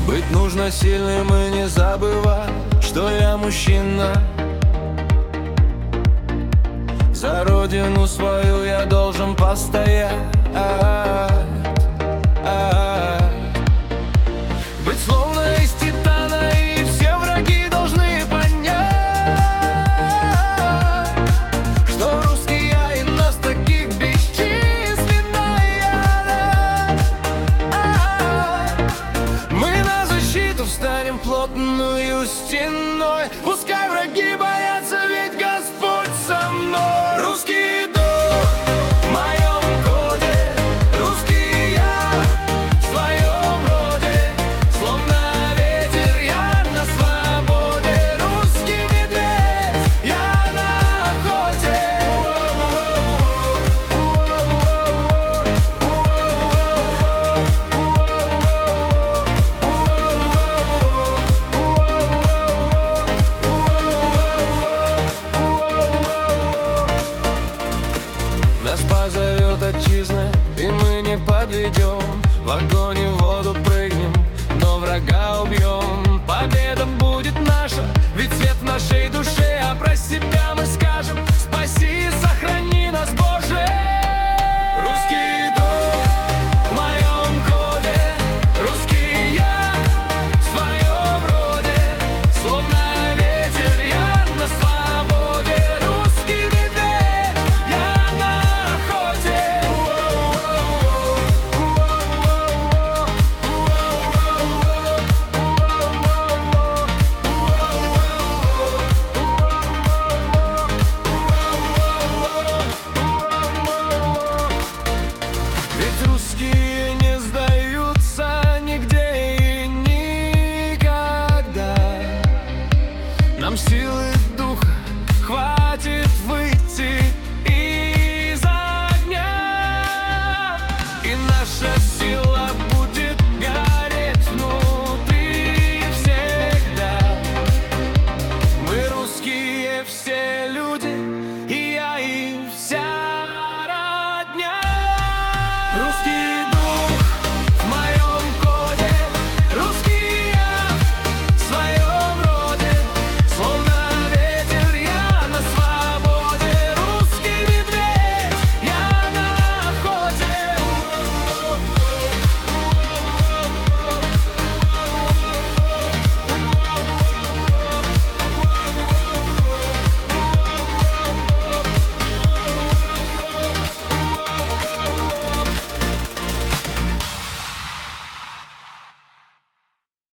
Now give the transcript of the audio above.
Быть нужно сильным и не забывать, что я мужчина. За родину свою я должен постоять. Быть словно из титана, и все враги должны понять, что русский я, и нас таких бесчисленная. Мы на защиту встанем плотную стеной. Пускай враги боятся, ведь Господь со мной. Русский дух в моем коде, русский я в своем роде. Словно ветер я на свободе, русский медведь я на охоте. Нас позовет отчизна, и мы не подведем. В огонь и в